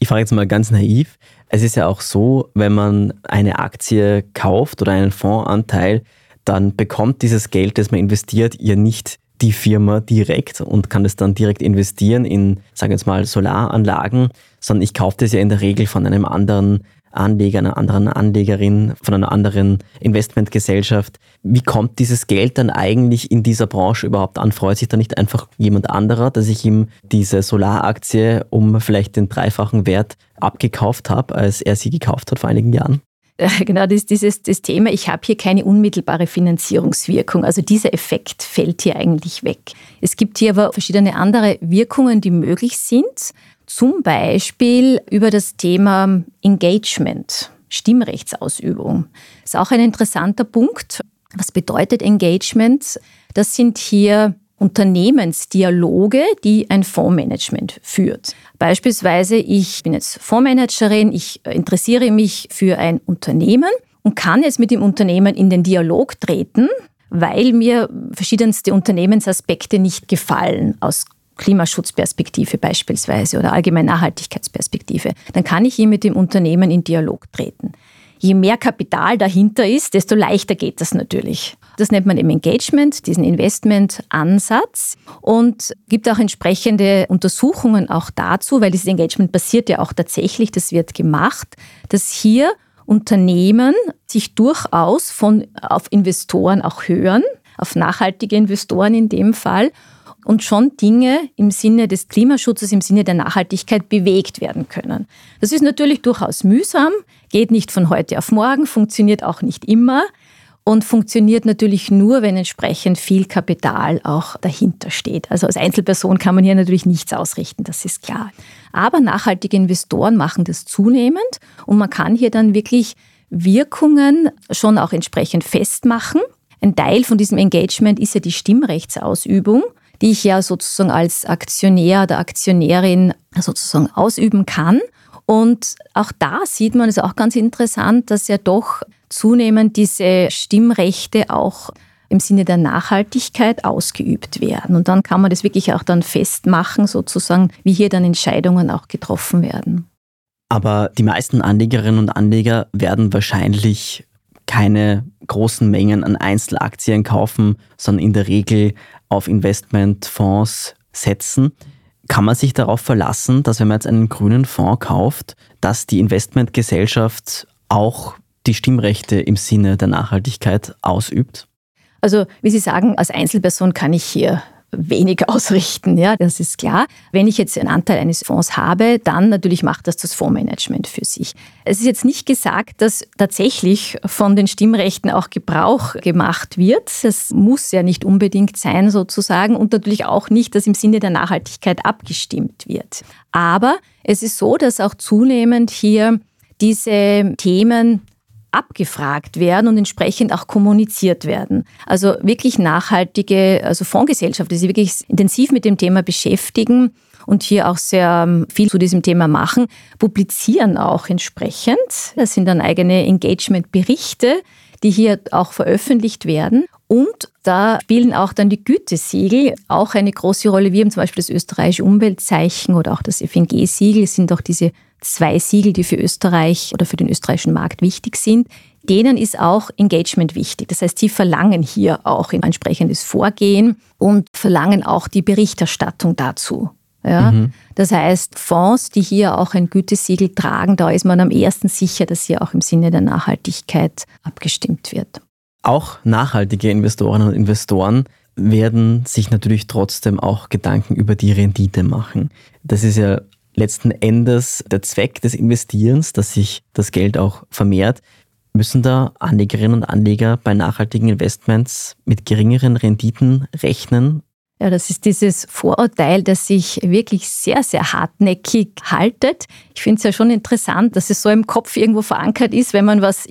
Ich frage jetzt mal ganz naiv. Es ist ja auch so, wenn man eine Aktie kauft oder einen Fondsanteil, dann bekommt dieses Geld, das man investiert, ja nicht die Firma direkt und kann es dann direkt investieren in, sagen wir jetzt mal, Solaranlagen, sondern ich kaufe das ja in der Regel von einem anderen Anleger, einer anderen Anlegerin, von einer anderen Investmentgesellschaft. Wie kommt dieses Geld dann eigentlich in dieser Branche überhaupt an? Freut sich da nicht einfach jemand anderer, dass ich ihm diese Solaraktie um vielleicht den dreifachen Wert abgekauft habe, als er sie gekauft hat vor einigen Jahren? Genau, das Thema, ich habe hier keine unmittelbare Finanzierungswirkung. Also dieser Effekt fällt hier eigentlich weg. Es gibt hier aber verschiedene andere Wirkungen, die möglich sind. Zum Beispiel über das Thema Engagement, Stimmrechtsausübung. Das ist auch ein interessanter Punkt. Was bedeutet Engagement? Das sind hier Unternehmensdialoge, die ein Fondsmanagement führt. Beispielsweise, ich bin jetzt Fondsmanagerin, ich interessiere mich für ein Unternehmen und kann jetzt mit dem Unternehmen in den Dialog treten, weil mir verschiedenste Unternehmensaspekte nicht gefallen, aus Klimaschutzperspektive beispielsweise oder allgemein Nachhaltigkeitsperspektive. Dann kann ich hier mit dem Unternehmen in Dialog treten. Je mehr Kapital dahinter ist, desto leichter geht das natürlich. Das nennt man eben Engagement, diesen Investmentansatz, und gibt auch entsprechende Untersuchungen auch dazu, weil dieses Engagement passiert ja auch tatsächlich, das wird gemacht, dass hier Unternehmen sich durchaus auf Investoren auch hören, auf nachhaltige Investoren in dem Fall, und schon Dinge im Sinne des Klimaschutzes, im Sinne der Nachhaltigkeit bewegt werden können. Das ist natürlich durchaus mühsam, geht nicht von heute auf morgen, funktioniert auch nicht immer und funktioniert natürlich nur, wenn entsprechend viel Kapital auch dahinter steht. Also als Einzelperson kann man hier natürlich nichts ausrichten, das ist klar. Aber nachhaltige Investoren machen das zunehmend und man kann hier dann wirklich Wirkungen schon auch entsprechend festmachen. Ein Teil von diesem Engagement ist ja die Stimmrechtsausübung, die ich ja sozusagen als Aktionär oder Aktionärin sozusagen ausüben kann. Und auch da sieht man, ist auch ganz interessant, dass ja doch zunehmend diese Stimmrechte auch im Sinne der Nachhaltigkeit ausgeübt werden. Und dann kann man das wirklich auch dann festmachen, sozusagen, wie hier dann Entscheidungen auch getroffen werden. Aber die meisten Anlegerinnen und Anleger werden wahrscheinlich keine großen Mengen an Einzelaktien kaufen, sondern in der Regel auf Investmentfonds setzen. Kann man sich darauf verlassen, dass wenn man jetzt einen grünen Fonds kauft, dass die Investmentgesellschaft auch die Stimmrechte im Sinne der Nachhaltigkeit ausübt? Also, wie Sie sagen, als Einzelperson kann ich hier wenig ausrichten, ja, das ist klar. Wenn ich jetzt einen Anteil eines Fonds habe, dann natürlich macht das Fondsmanagement für sich. Es ist jetzt nicht gesagt, dass tatsächlich von den Stimmrechten auch Gebrauch gemacht wird. Das muss ja nicht unbedingt sein sozusagen und natürlich auch nicht, dass im Sinne der Nachhaltigkeit abgestimmt wird. Aber es ist so, dass auch zunehmend hier diese Themen abgefragt werden und entsprechend auch kommuniziert werden. Also wirklich nachhaltige, also Fondsgesellschaften, die sich wirklich intensiv mit dem Thema beschäftigen und hier auch sehr viel zu diesem Thema machen, publizieren auch entsprechend. Das sind dann eigene Engagement-Berichte, die hier auch veröffentlicht werden. Und da spielen auch dann die Gütesiegel auch eine große Rolle. Wir haben zum Beispiel das österreichische Umweltzeichen oder auch das FNG-Siegel. Es sind auch diese 2 Siegel, die für Österreich oder für den österreichischen Markt wichtig sind. Denen ist auch Engagement wichtig. Das heißt, sie verlangen hier auch ein entsprechendes Vorgehen und verlangen auch die Berichterstattung dazu. Ja? Das heißt, Fonds, die hier auch ein Gütesiegel tragen, da ist man am ehesten sicher, dass hier auch im Sinne der Nachhaltigkeit abgestimmt wird. Auch nachhaltige Investorinnen und Investoren werden sich natürlich trotzdem auch Gedanken über die Rendite machen. Das ist ja letzten Endes der Zweck des Investierens, dass sich das Geld auch vermehrt. Müssen da Anlegerinnen und Anleger bei nachhaltigen Investments mit geringeren Renditen rechnen? Ja, das ist dieses Vorurteil, das sich wirklich sehr, sehr hartnäckig haltet. Ich finde es ja schon interessant, dass es so im Kopf irgendwo verankert ist, wenn man was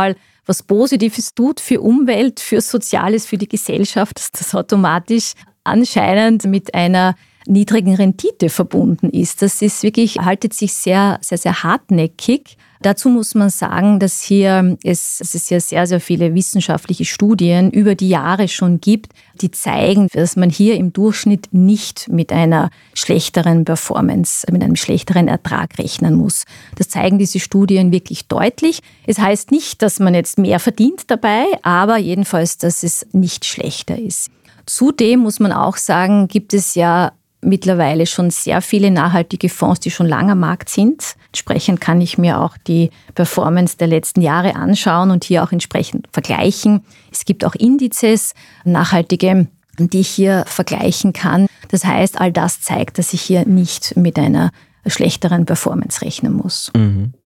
Positives tut für Umwelt, für Soziales, für die Gesellschaft, dass das automatisch anscheinend mit einer niedrigen Rendite verbunden ist. Das ist wirklich, haltet sich sehr, sehr, sehr hartnäckig. Dazu muss man sagen, dass es ja sehr, sehr viele wissenschaftliche Studien über die Jahre schon gibt, die zeigen, dass man hier im Durchschnitt nicht mit einer schlechteren Performance, mit einem schlechteren Ertrag rechnen muss. Das zeigen diese Studien wirklich deutlich. Es heißt nicht, dass man jetzt mehr verdient dabei, aber jedenfalls, dass es nicht schlechter ist. Zudem muss man auch sagen, gibt es ja mittlerweile schon sehr viele nachhaltige Fonds, die schon lange am Markt sind. Entsprechend kann ich mir auch die Performance der letzten Jahre anschauen und hier auch entsprechend vergleichen. Es gibt auch Indizes, nachhaltige, die ich hier vergleichen kann. Das heißt, all das zeigt, dass ich hier nicht mit einer schlechteren Performance rechnen muss. Mhm.